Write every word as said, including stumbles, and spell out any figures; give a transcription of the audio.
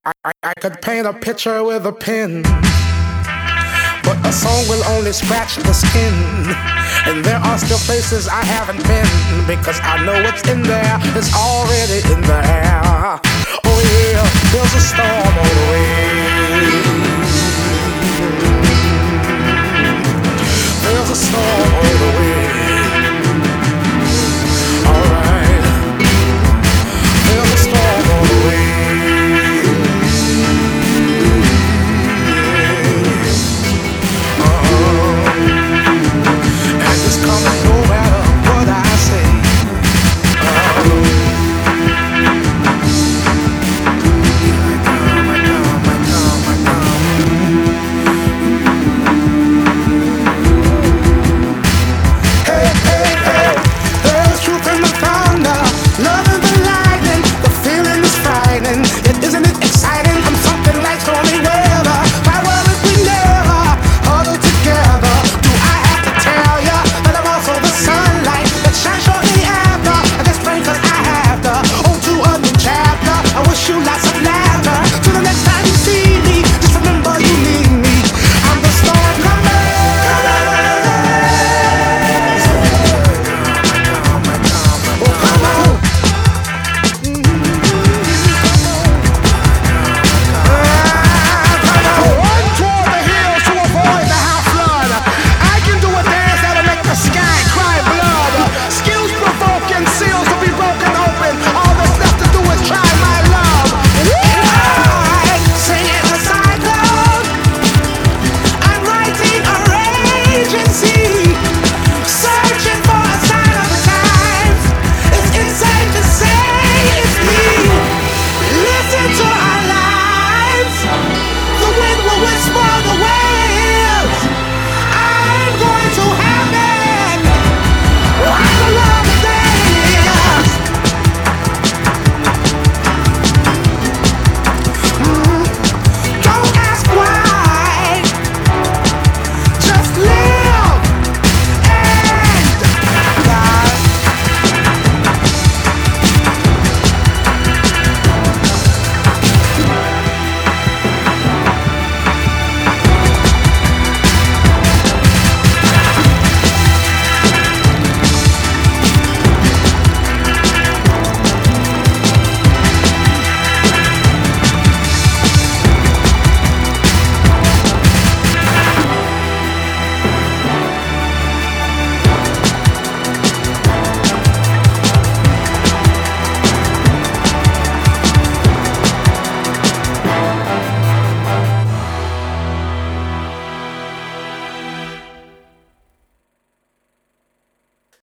I, I, I could paint a picture with a pen, but a song will only scratch the skin. And there are still places I haven't been, because I know what's in there is already in the air. Oh yeah, there's a